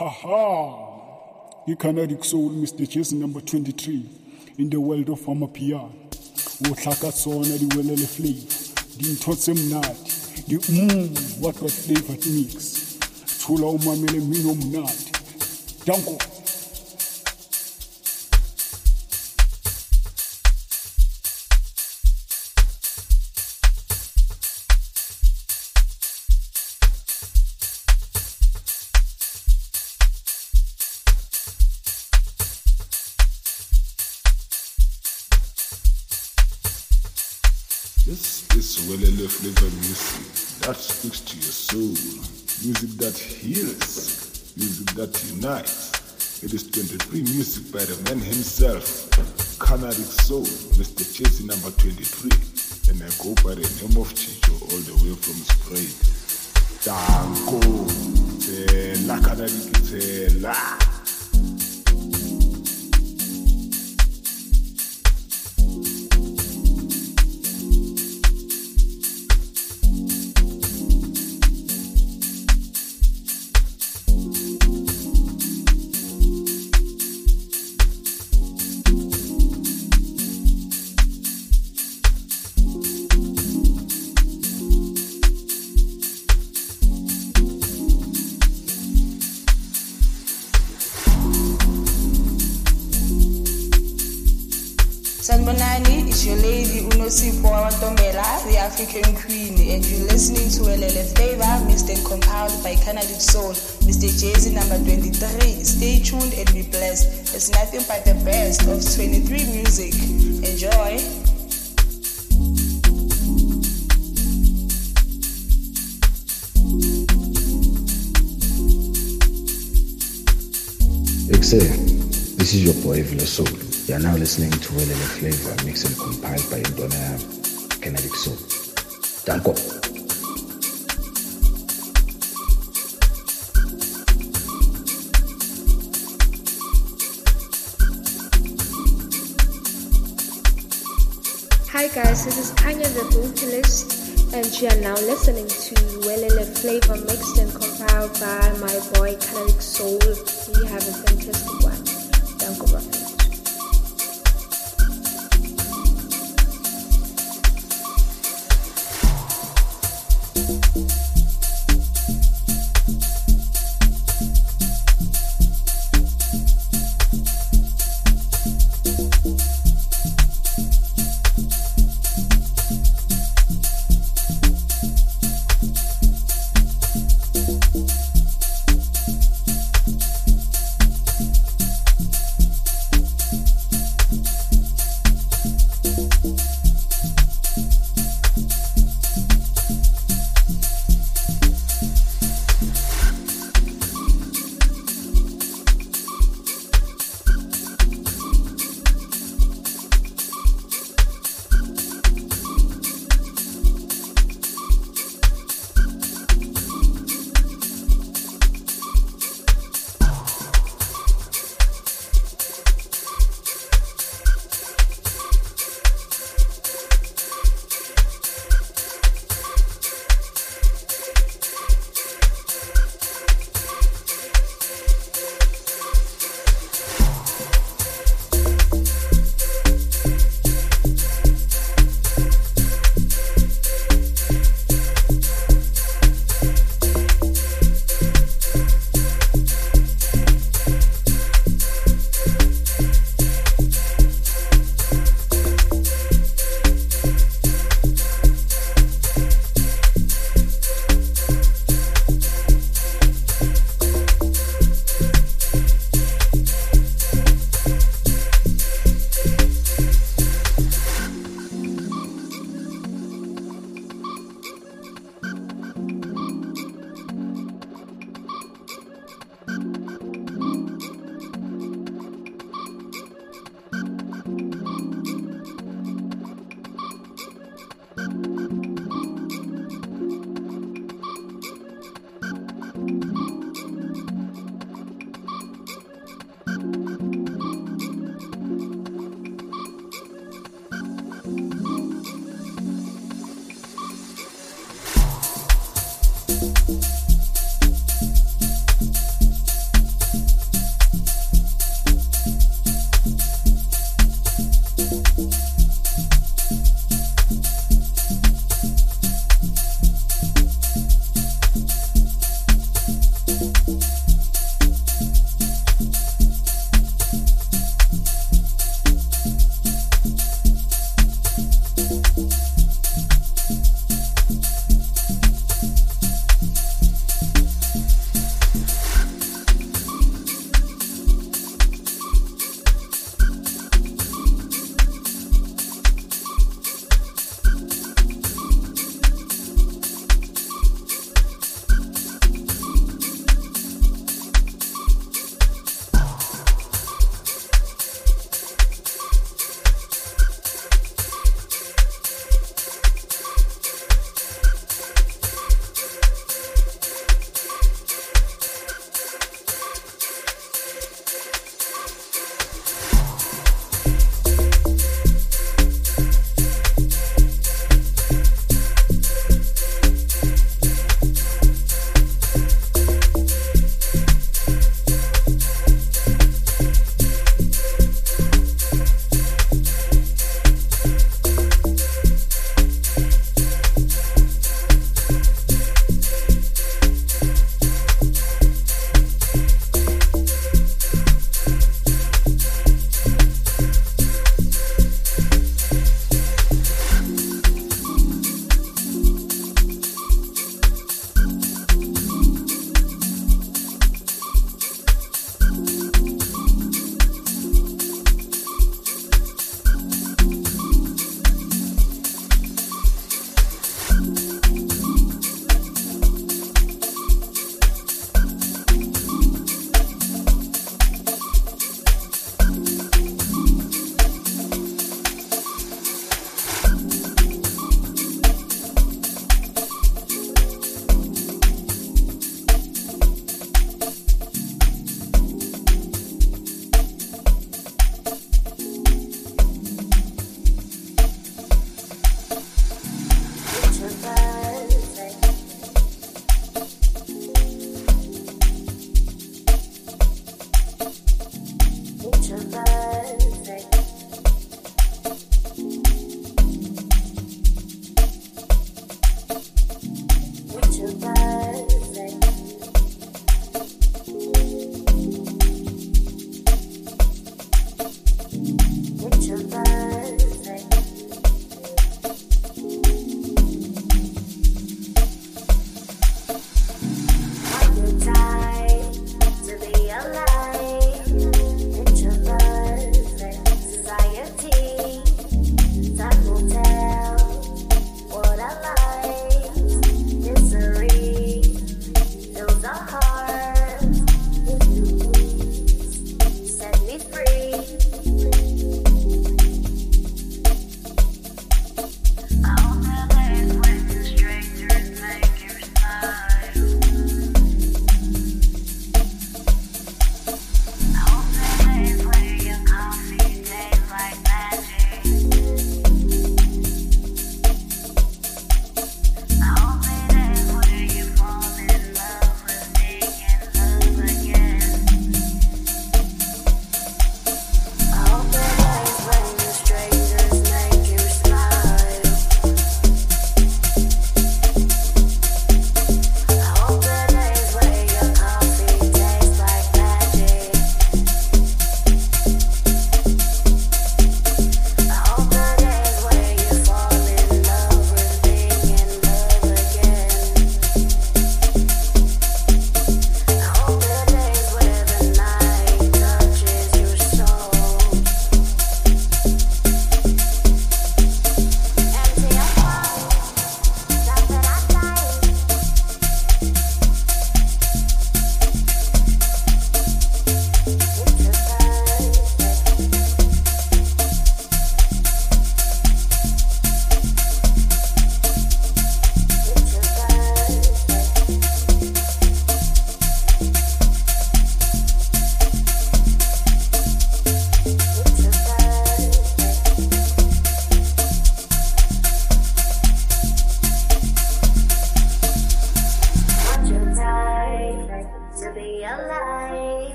Haha, Canadic Soul, Mr. Jason number 23, in the world of Amapiano. Wotlaka sona di welele flavor, di ntotse mnati, di what flavor it mix. Tula umamele mino mnati. Danko. This is Welele flavor music that speaks to your soul, music that heals, music that unites. It is 23 music by the man himself, Canadic Soul, Mr. Chasey number 23, and I go by the name of Chicho all the way from Sprague. Danko, Tela Canadic Tela. Sanbonani is your lady Unosipho Wantombela, the African Queen, and you're listening to Welele Flavor, mixed and compiled by Canadic Soul, Mr. Jason number 23. Stay tuned and be blessed. It's nothing but the best of 23 music. Enjoy. This is your boy Vila Soul. You are now listening to Welele Flavor, mixed and compiled by Indona Canadic Soul. Danko. Hi guys, this is Anya the vocalist, and you are now listening to Welele Flavor, mixed and compiled by my boy Canadic Soul. We have a fantastic one. Danko Buffett.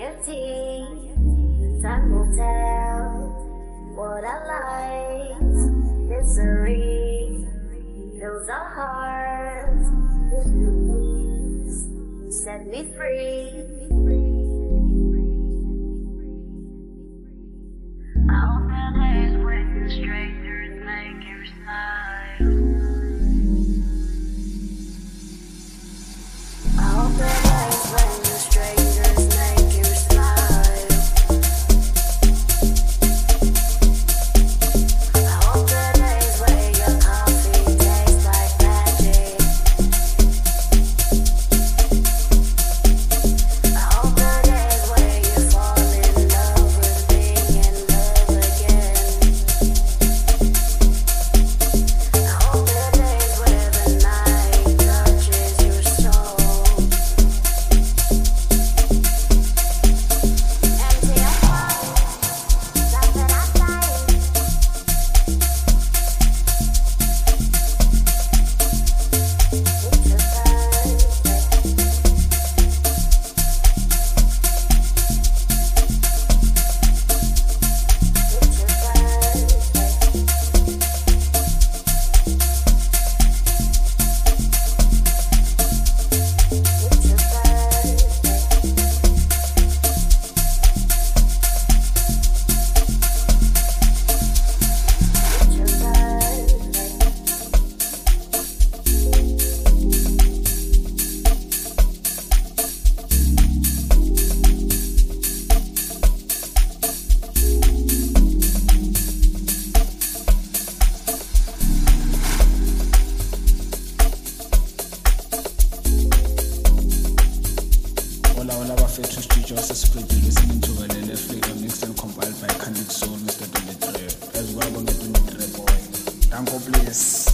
anxiety. Time will tell what I like. Misery fills our hearts. Please set me free. I hope the days when strangers make you smile. I hope the days when the strangers make you smile. I hope the days where your coffee tastes like magic. I hope the days where you fall in love with being in love again. I hope the days where the night touches your soul. Empty your heart, something outside. It's a Hola bafethu, Studio Sesiphelile, listening to Welele Flavor mixed and compiled by Candid Soul, Mr. 23. As well on the 23 boy. Danko please.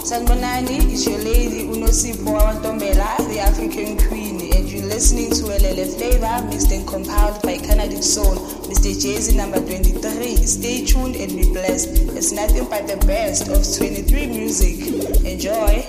Sanbonani is your lady Unosipho Wantombela, the African Queen, and you're listening to Welele Flavor mixed and compiled by Canadic Soul, Mr. Jay-Z number 23. Stay tuned and be blessed. It's nothing but the best of 23 music. Enjoy.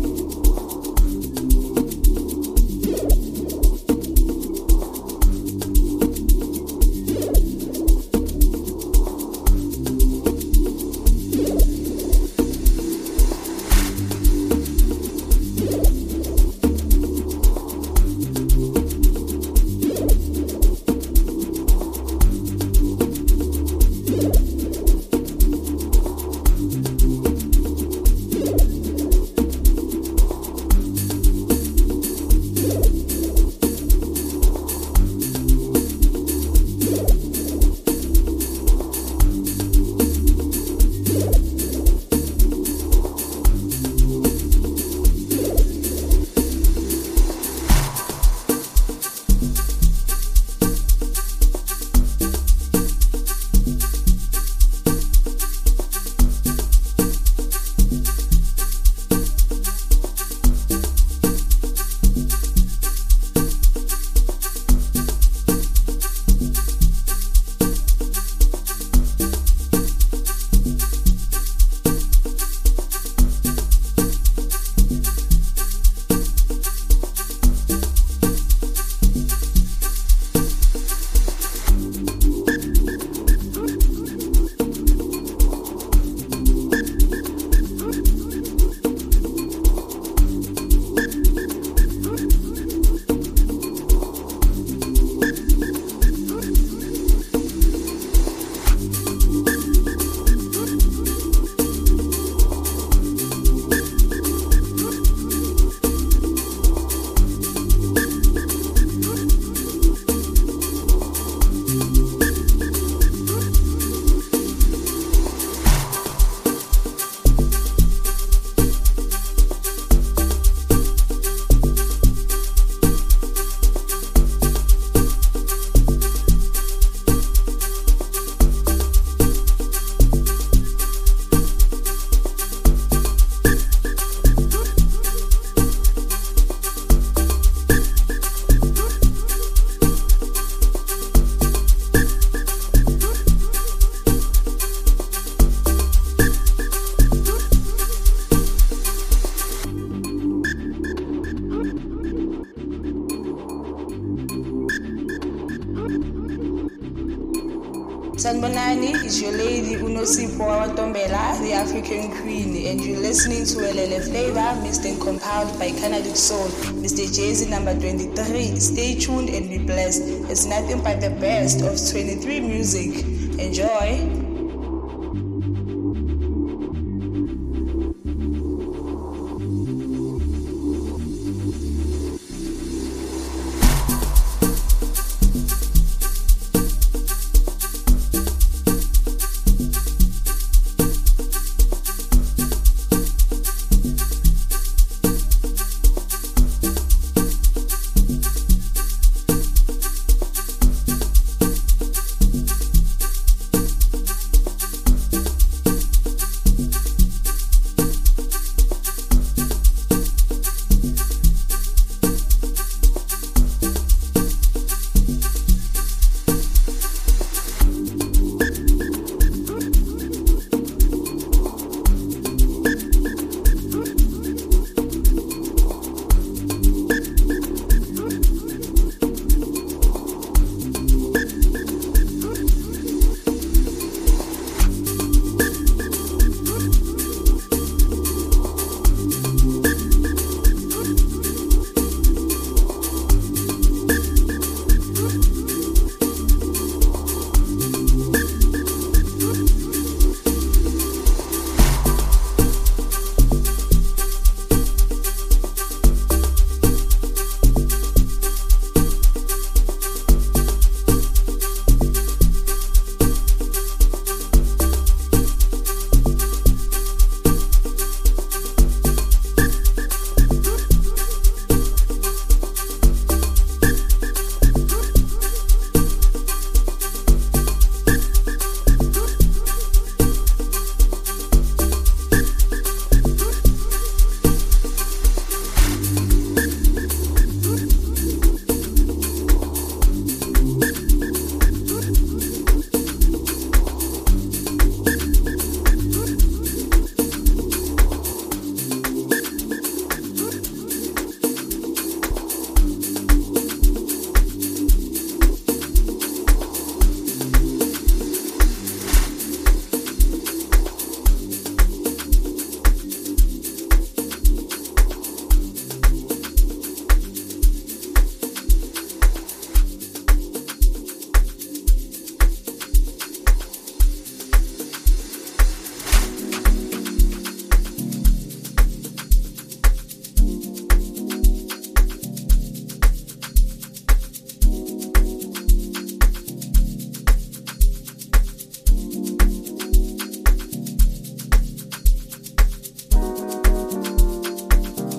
Sanbonani is your lady Unosipho Wantombela, the African Queen, and you're listening to Welele Flavor mixed and compiled by Canadic Soul, Mr. Jay-Z number 23. Stay tuned and be blessed. It's nothing but the best of 23 music. Enjoy.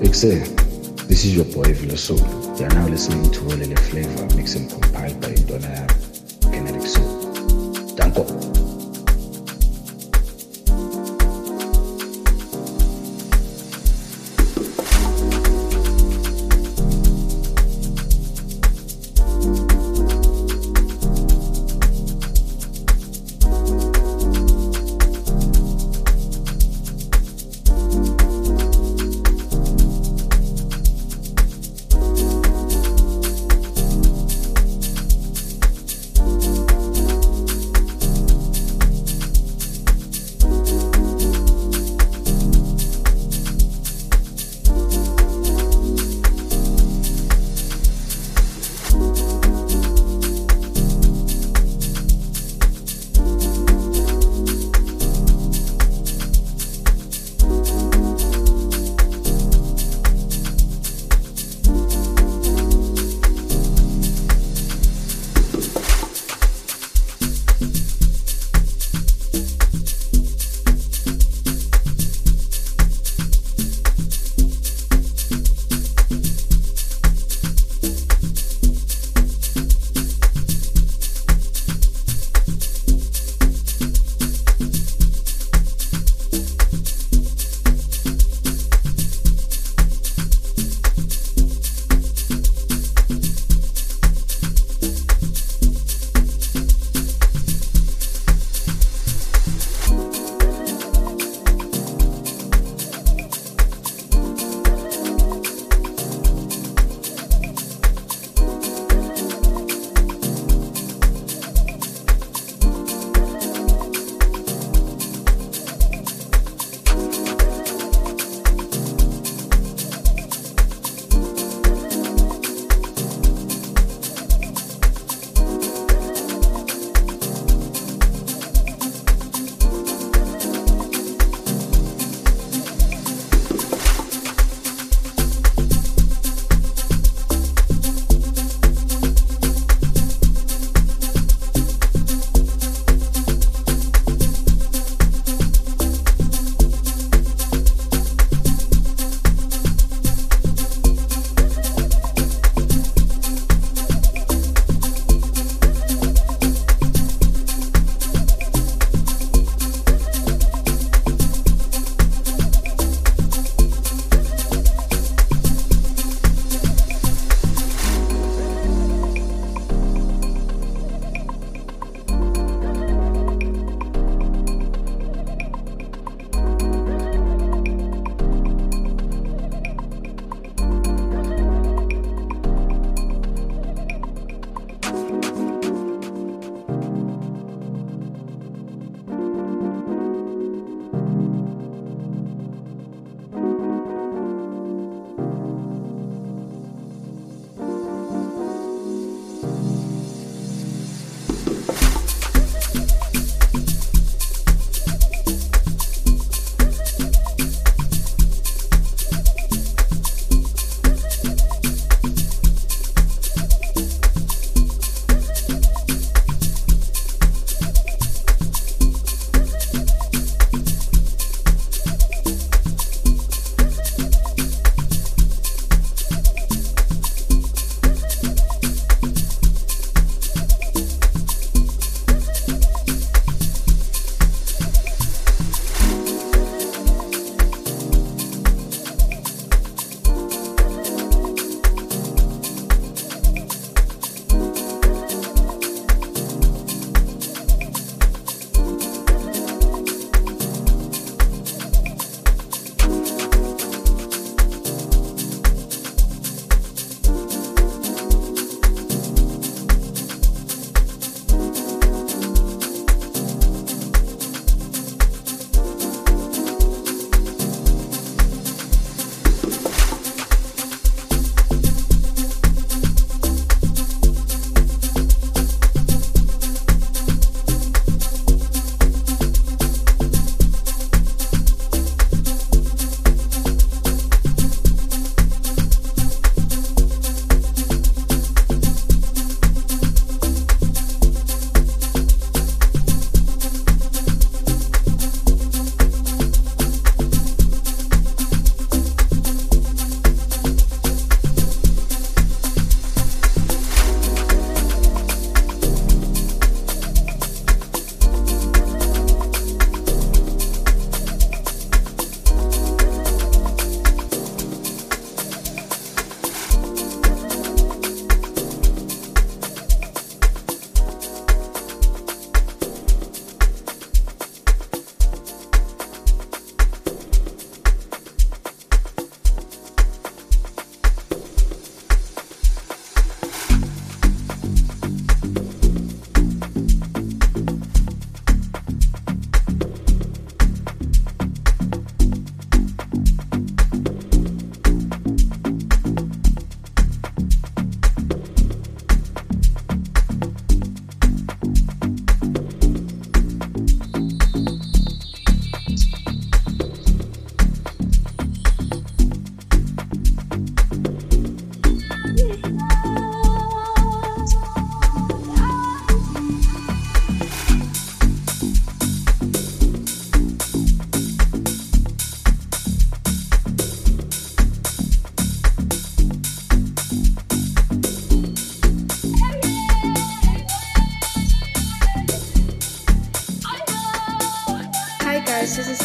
Mixer, this is your boy Villa Soul. You are now listening to Welele Flavor, mixed and compiled by Indona Kinetic Soul. Danko.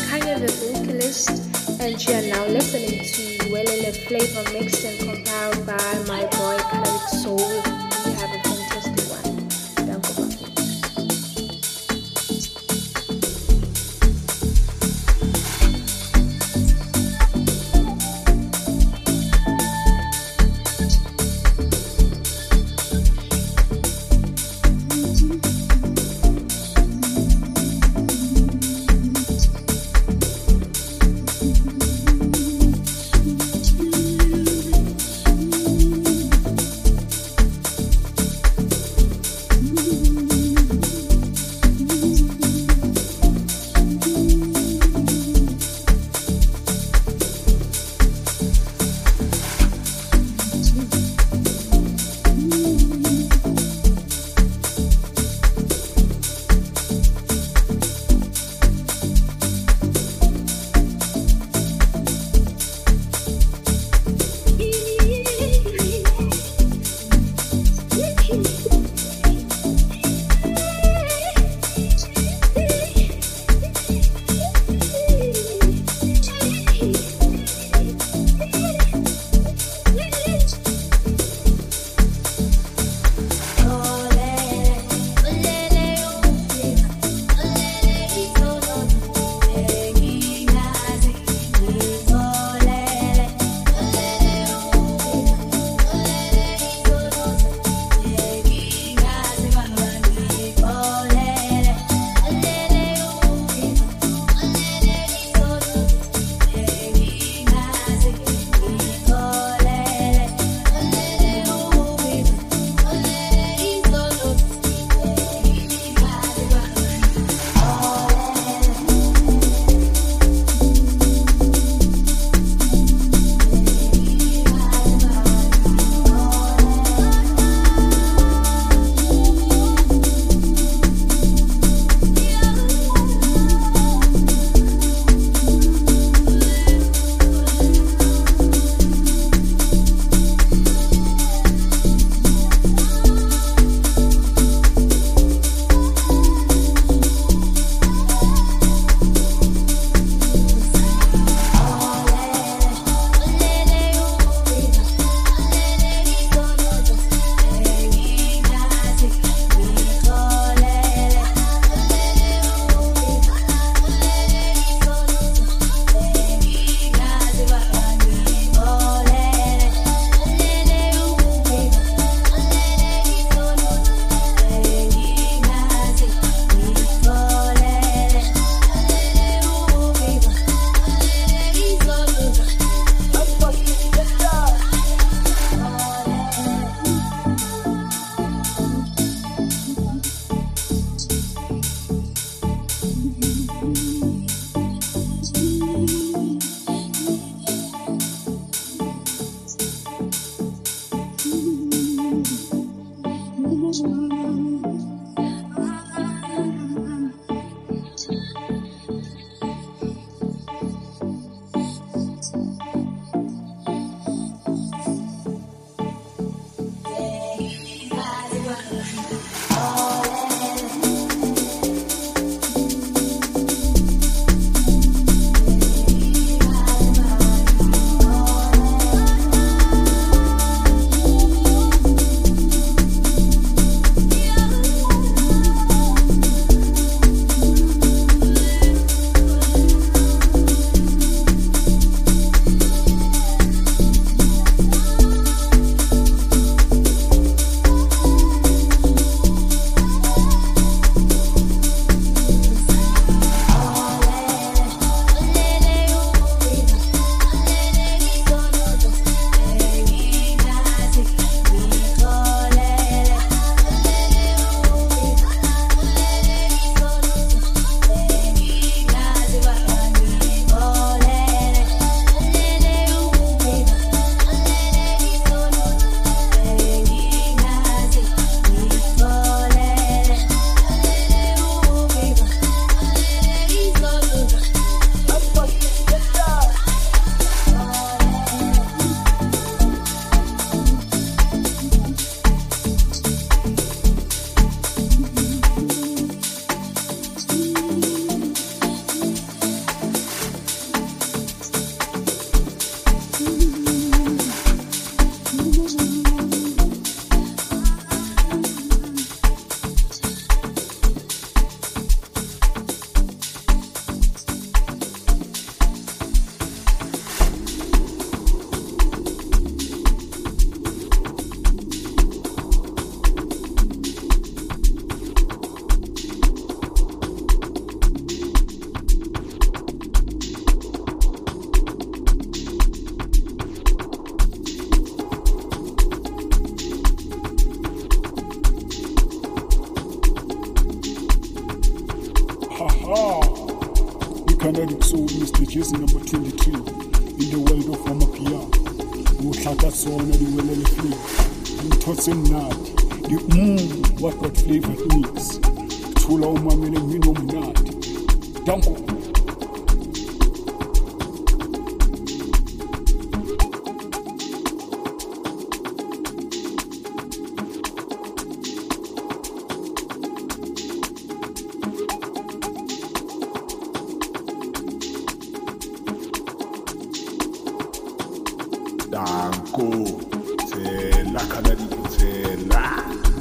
Kanye the vocalist, and you are now listening to Welele Flavor mixed and compiled by my boy Colored Soul. You have a fantastic one. Danko Bafi. Canadic Soul, Mr. Jason number 23. In the world of Amapiano. Uhlaka sona liwelele flavor. Ngithotse mnadi. What flavor it mix. Thula umamele mina omnadi. Danko. Danko, Tela, Canadic Tela.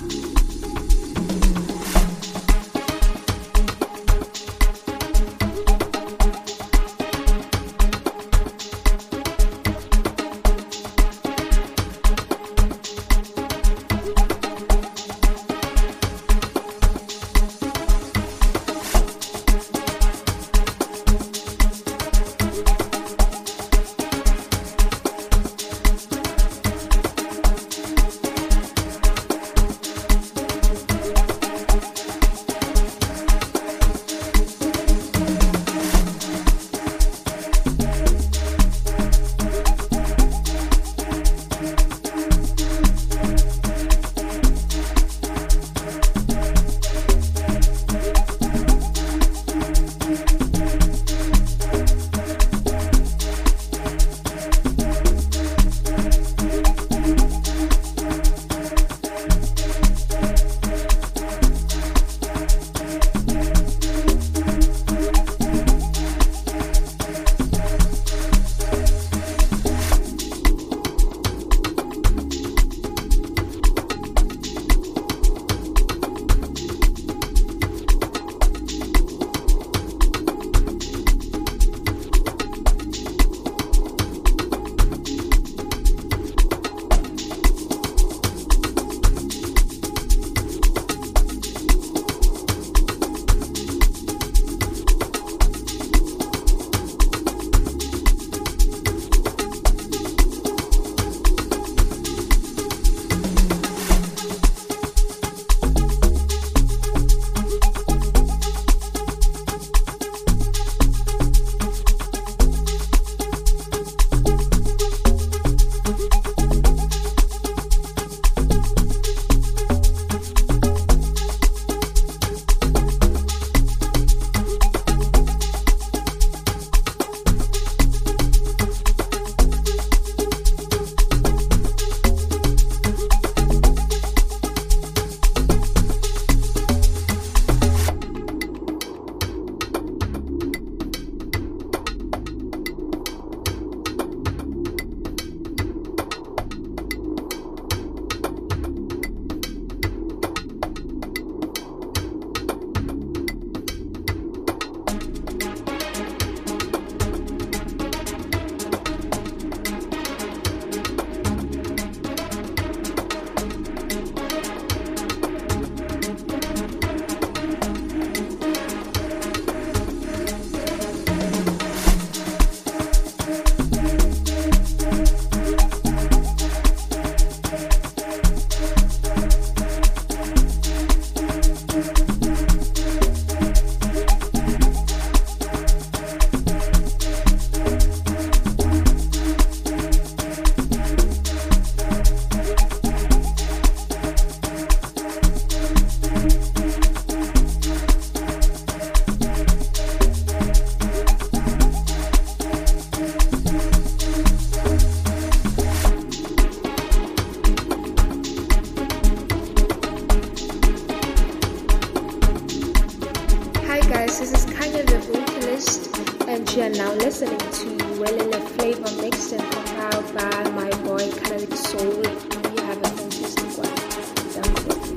You are now listening to Welele Flavor mixed and compiled by my boy Canadic Soul. You have a fantastic one. Don't forget.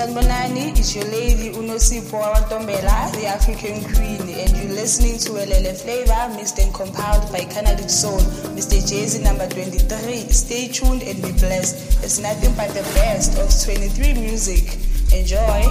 Sanbonani is your lady Unosipho Wantombela, the African Queen, and you're listening to Welele Flavor, mixed and compiled by Canadic Soul, Mr. Jay-Z number 23. Stay tuned and be blessed. It's nothing but the best of 23 music. Enjoy.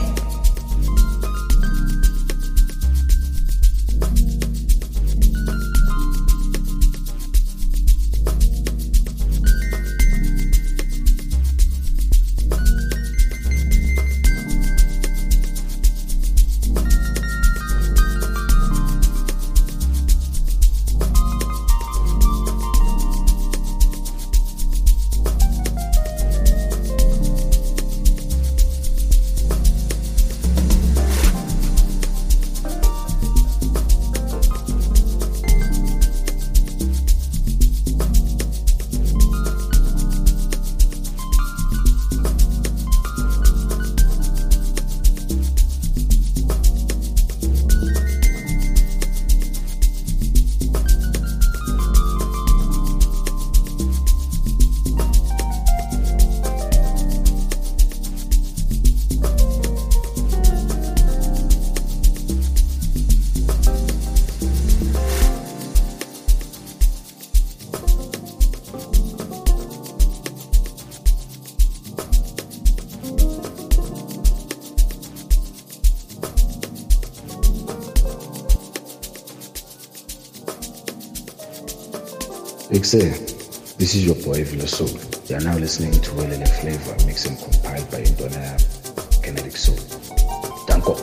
This is your boy Vila Soul. You are now listening to Welele Flavor, mixed and compiled by Indona Canadic Soul. Danko.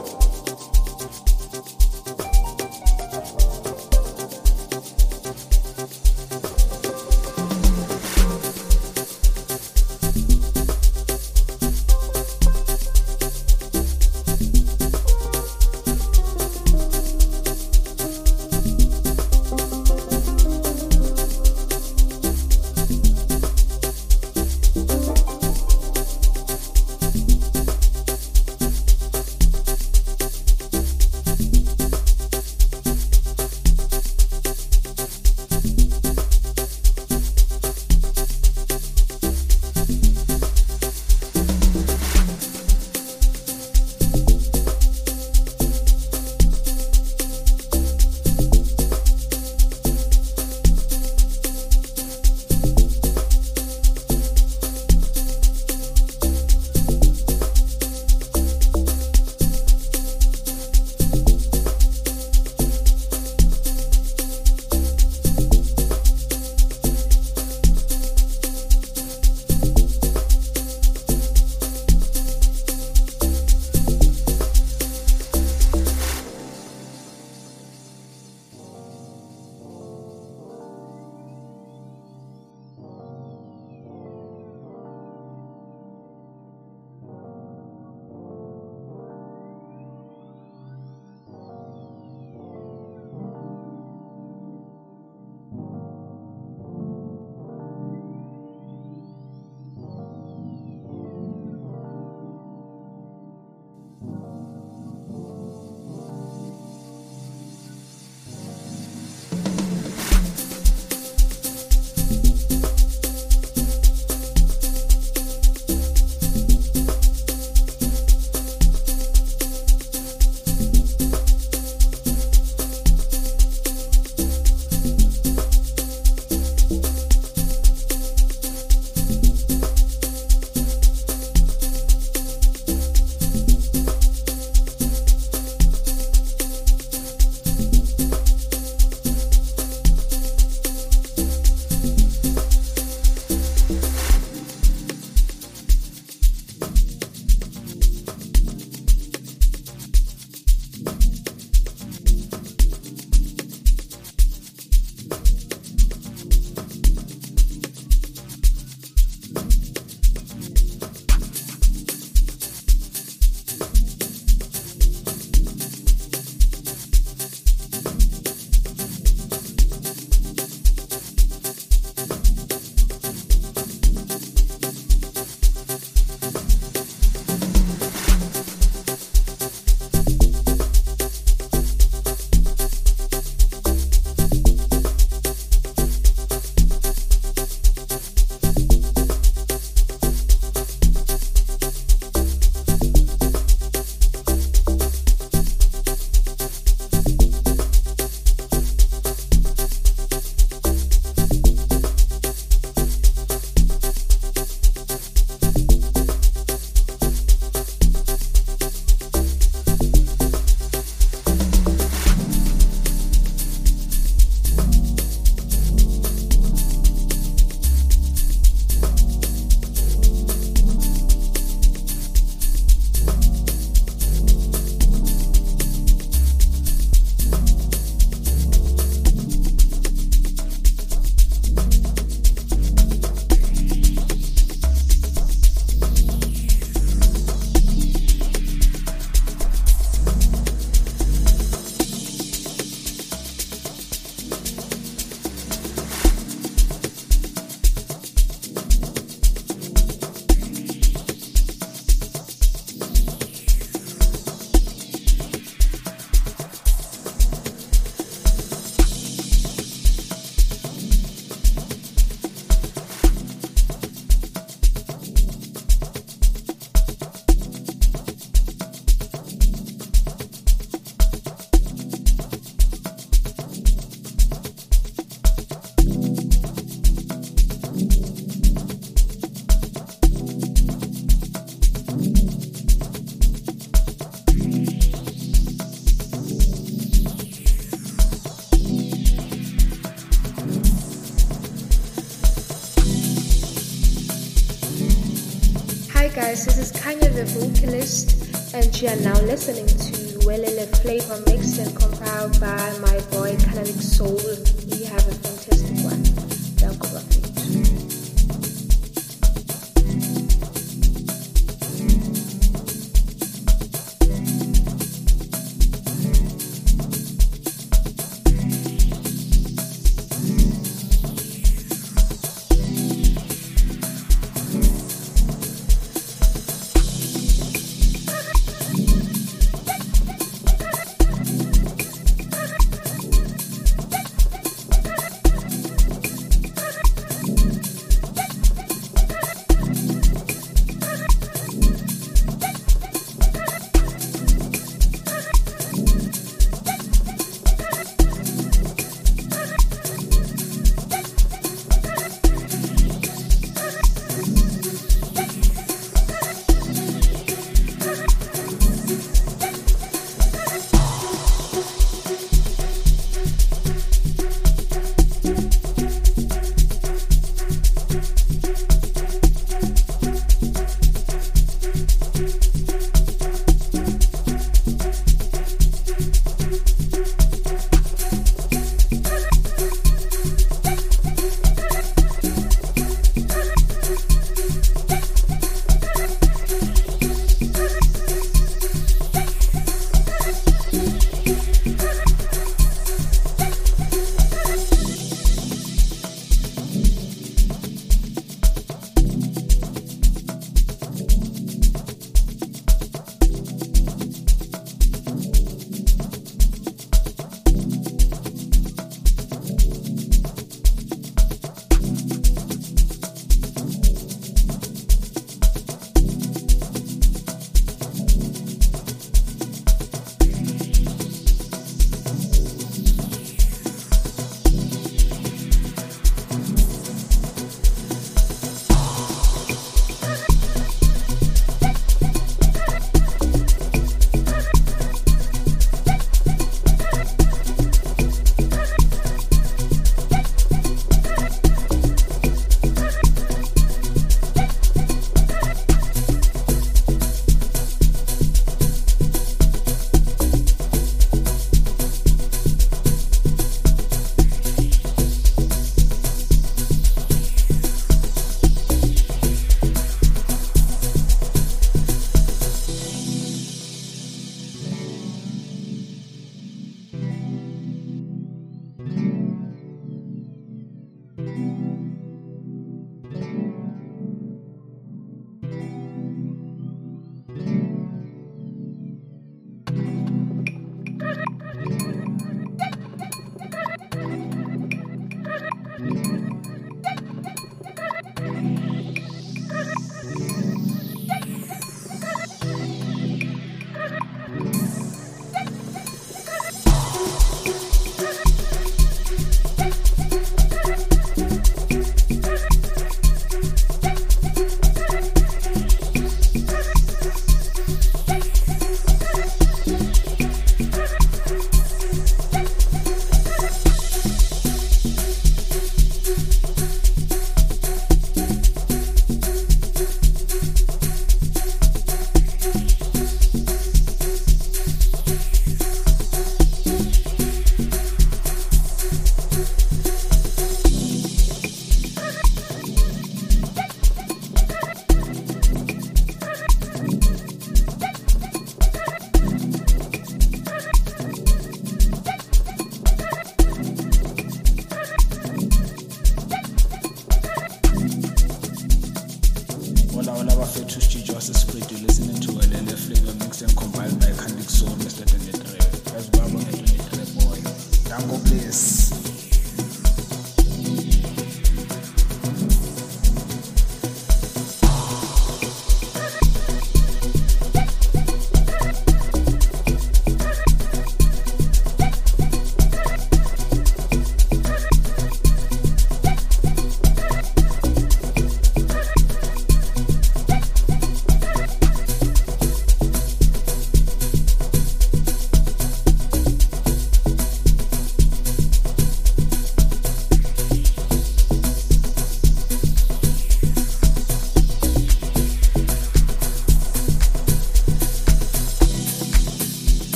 guys, this is Kanya the vocalist, and you are now listening to Welele Flavor mixed and compiled by my boy Canadic Soul. You have a fantastic one. Danko Bafit.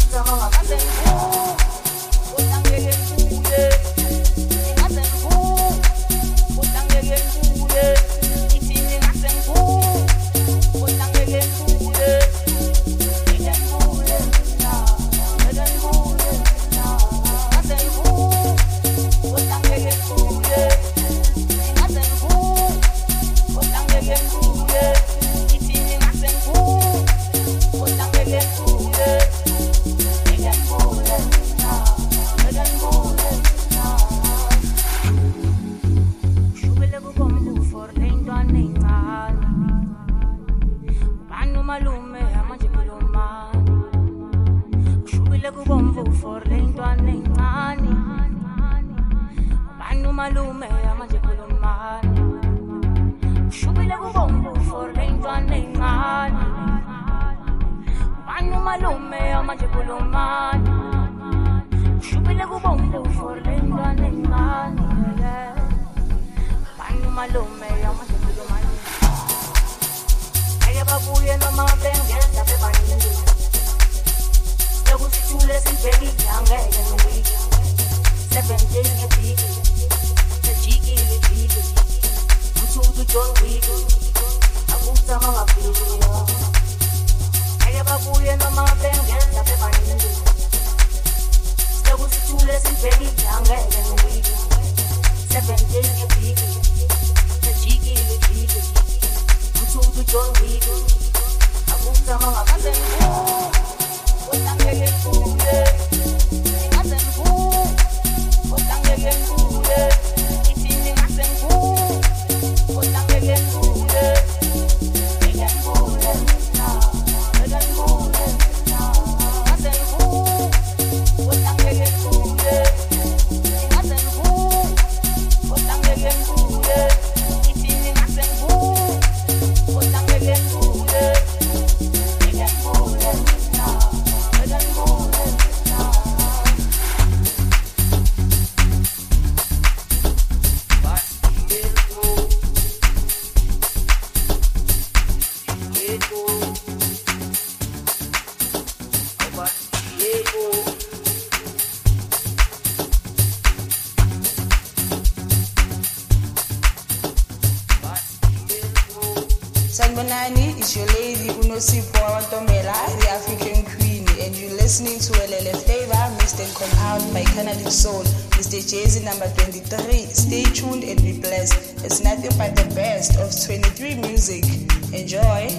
Sanbonani is your lady Unosipho Wantomela, the African queen, and you're listening to Welele Flavor, mixed and compiled by Canadic Soul, Mr. Jay-Z number 23. Stay tuned and be blessed. It's nothing but the best of 23 music. Enjoy.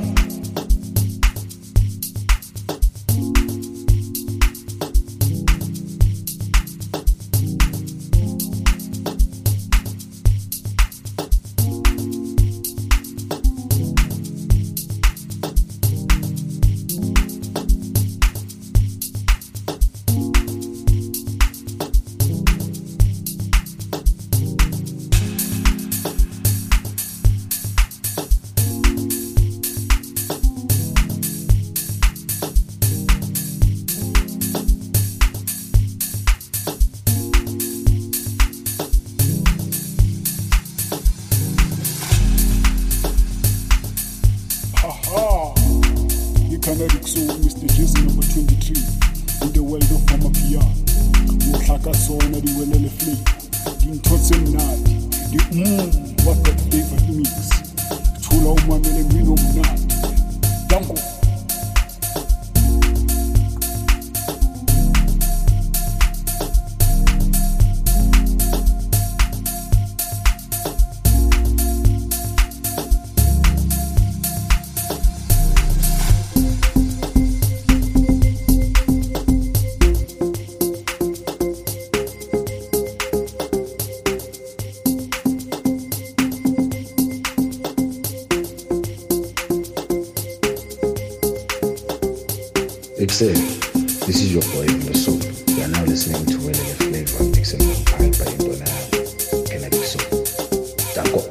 Canadic Soul, Mr. Jay-Z number 23, in the world of Amapiano. Uhlaka sona di welele flavor, di ntotse mnati, di what that flavor mix. Tula umamele mino mnati. Danko. This is your boy Evil Soul. You are now listening to Welele Flavor, mixed and compiled by Indonesian Canadic Soul. Danko.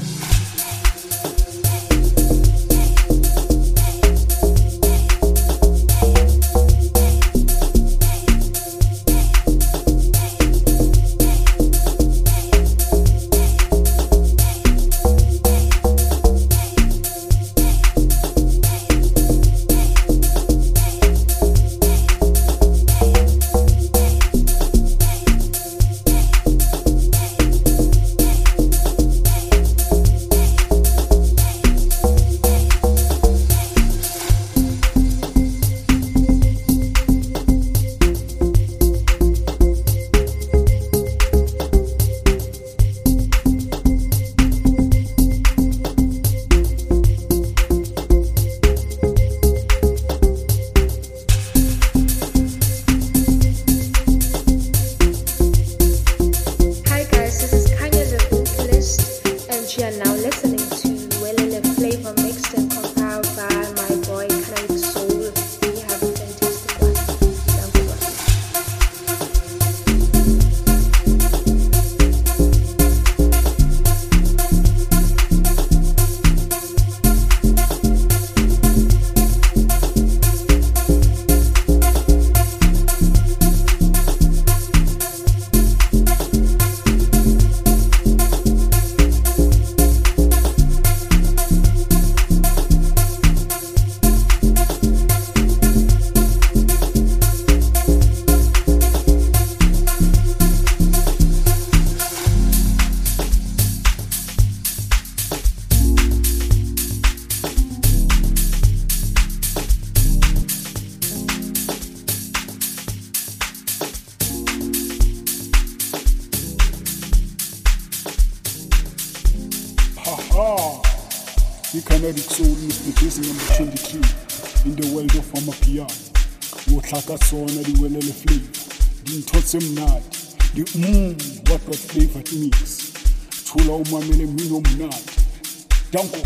Canadic Soul, Mr. Jason number 23. In the world of Amapiano. Wotlaka sona di welele flavor. Di ntotse mnati. Di what flavor it mix. Tula umamele mino mnati. Danko.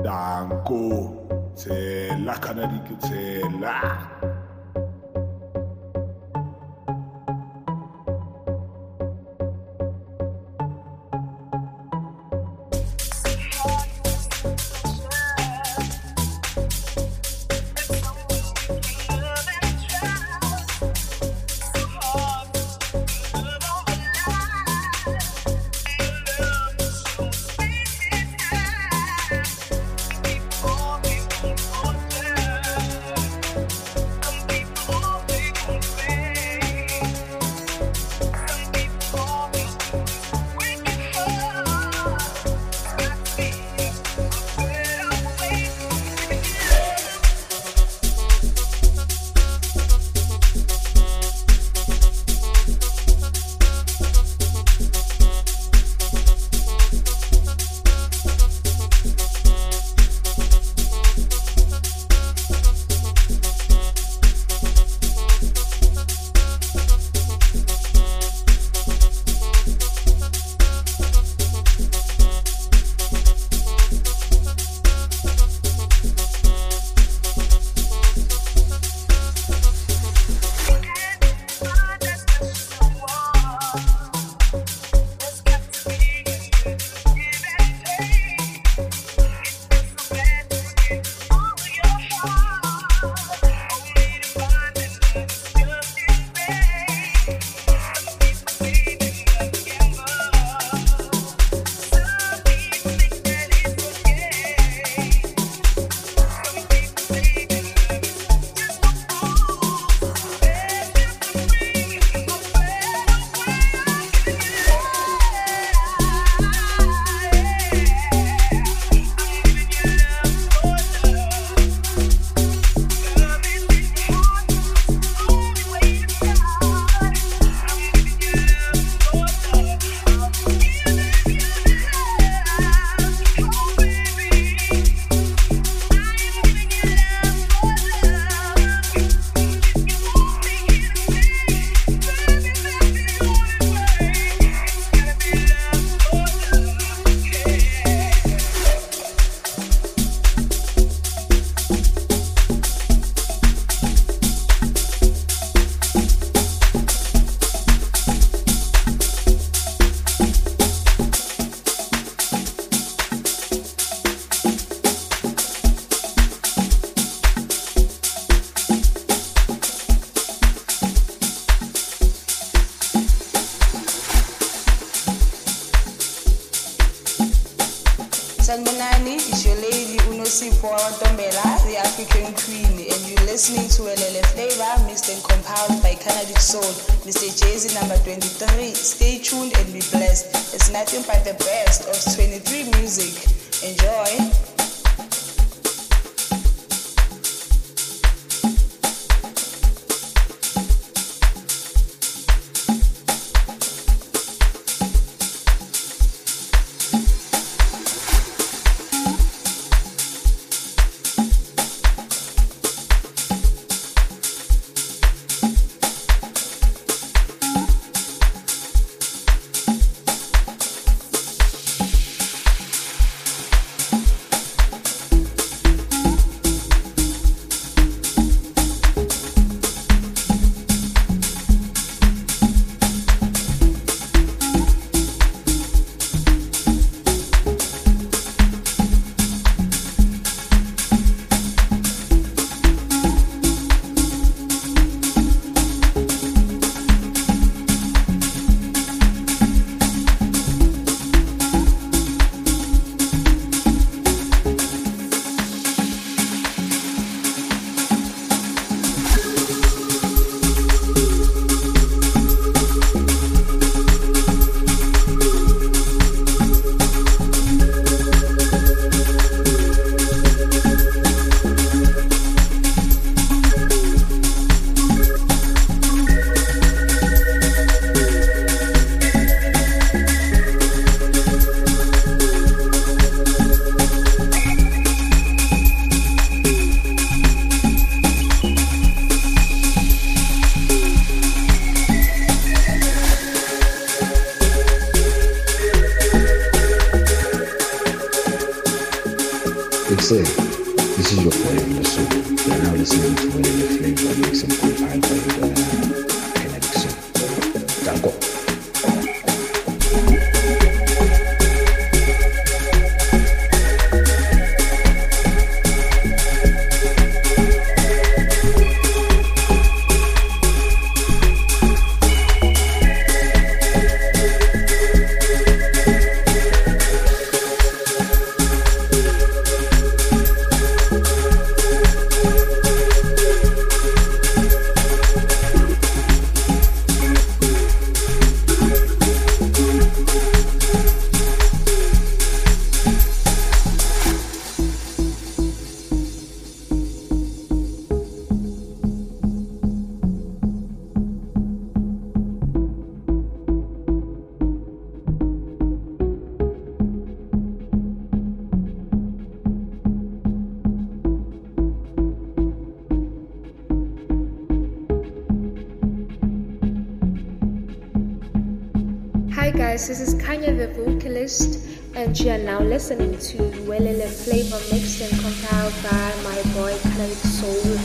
Danko, tshela Canada ke tshela. Sanibonani, it's your lady Unosipho Wantombela, the African Queen, and you're listening to Welele Flavor, mixed and compiled by Canadic Soul, Mr. Jay-Z number 23. Stay tuned and be blessed. It's nothing but the best of 23 music. Enjoy. Big Say, this is your boy Evil Soul. You are now listening to Welele Flavor Mix and compiled by Indonesian Kinetic Soul. Danko. Hi guys, this is Kanya the vocalist, and you are now listening to Welele Flavor mixed and compiled by my boy Kinetic Soul.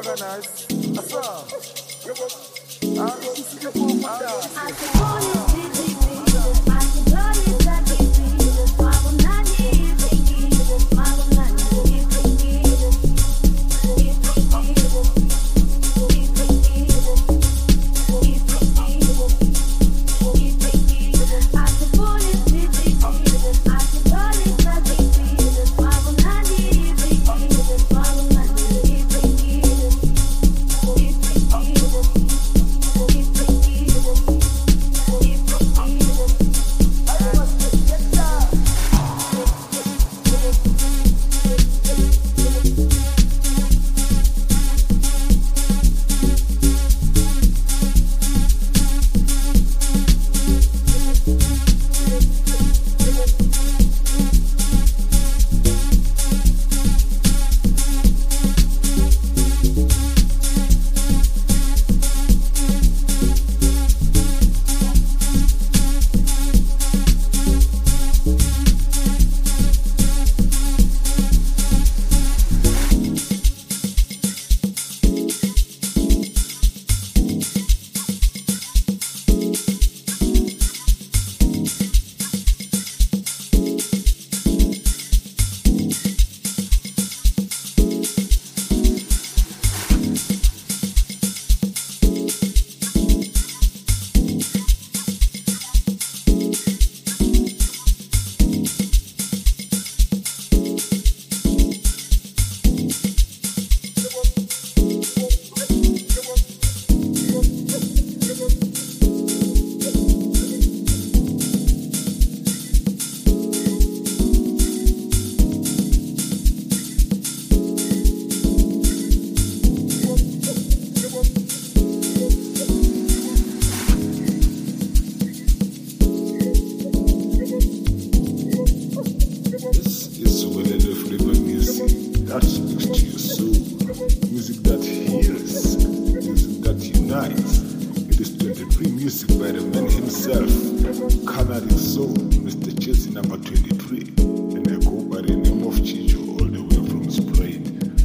Canadic Soul, Mr. Chelsea number 23. And I go by the name of Chicho all the way from Sprite.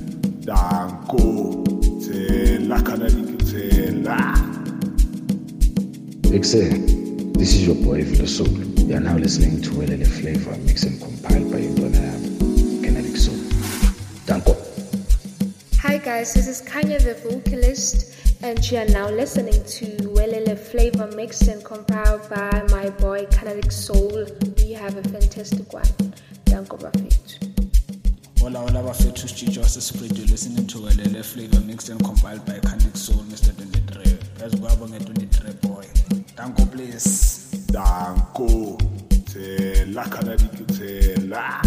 Danko, Tela, Canadic Tela. Excel, this is your boy Vilo Soul. You are now listening to Welele Flavor, mixed and compiled by Indonesian Canadic Soul. Danko. Hi guys, this is Kanya the vocalist, and you are now listening to Welele Flavor mixed and compiled by my boy Canadic Soul. We have a fantastic one. Danko Bafet. Hola, hola, bafethu, Chicho Sprite. You're listening to Welele Flavor mixed and compiled by Canadic Soul, Mr. 23. Let's go up on 23 boy. Danko, please. Danko, Tela, Canadic Tela.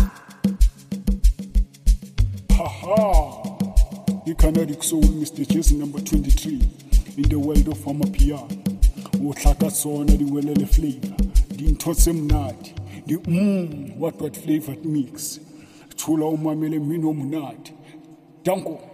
Haha! The Canadic Soul, Mr. Chelsea number 23, in the world of Amapiano. Uhlaka sona the Welele Flavor, the intotse mnati, the what flavored mix. Chula umamele mino mnati. Danko.